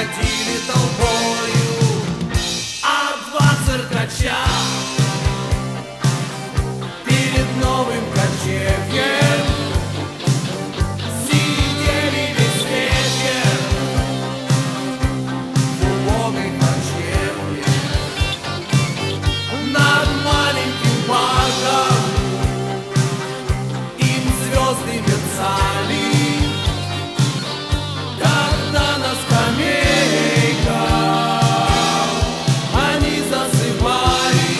ходили толпою, а два циркача перед новым кочевьем сидели весь вечер в убогой харчевне. Над маленьким парком им звезды мерцали, когда на скамейках они засыпали.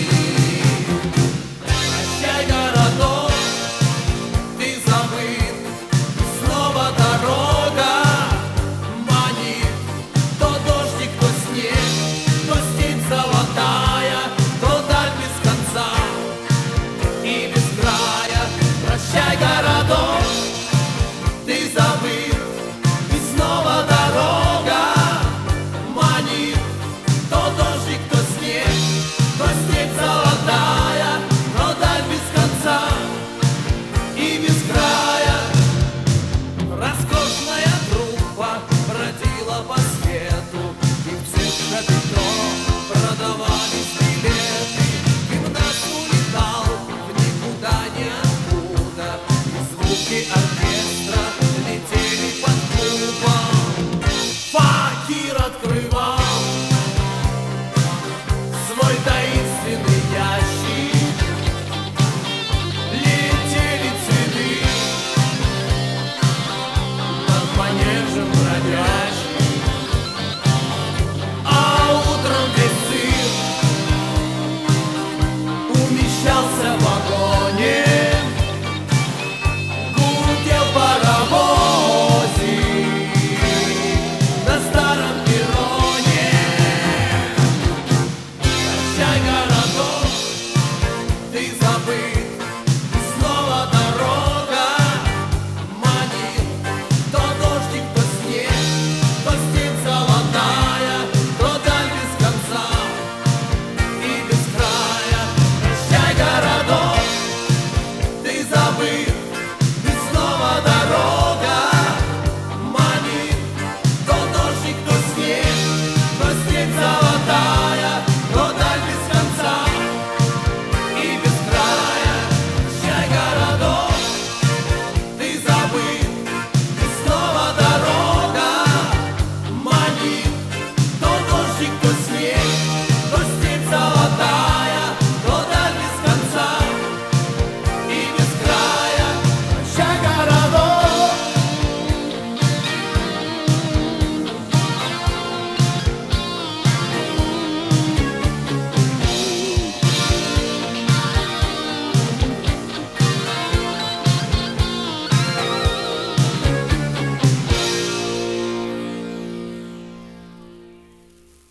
Прощай, городок, ты забыт, и снова дорога манит. То дождик, то снег, то степь золотая, то даль без конца и без края. Прощай, городок, ты забыт, и снова дорога манит. То дождик, то снег, то степь золотая, то даль без конца и без края. Роскошная труппа бродила по свету, и в цирк Петро продавались билеты. Гимнаст улетал в никуда ниоткуда, и звуки оркестра